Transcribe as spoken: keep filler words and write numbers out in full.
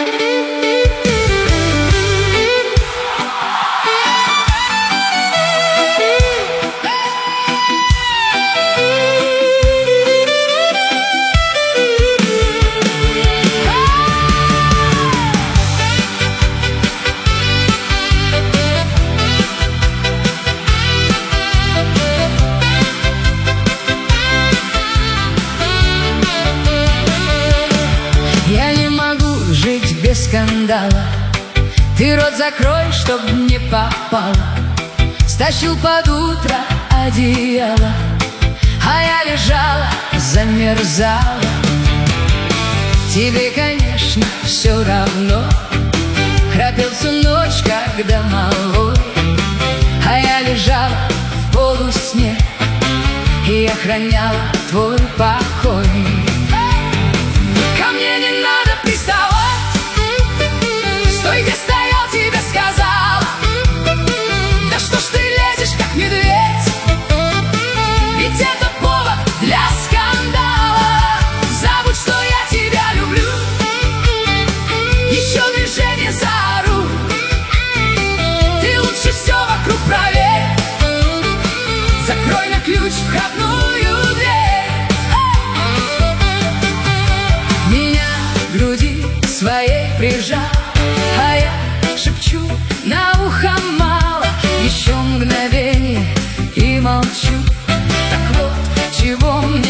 Без скандала, ты рот закрой, чтоб не попало. Стащил под утро одеяло, а я лежала, замерзала. Тебе, конечно, все равно. Храпел всю ночь, когда малой, а я лежала в полусне и охраняла твой покой. Ко мне не надо приставать, стой, где стоял, тебе сказала. Да что ж ты лезешь, как медведь? Ведь это повод для скандала. Забудь, что я тебя люблю, еще движение заору. Ты лучше все вокруг проверь, закрой на ключ входную дверь. Меня к груди своей прижал, а я шепчу на ухо мало. Еще мгновение и молчу. Так вот, чего мне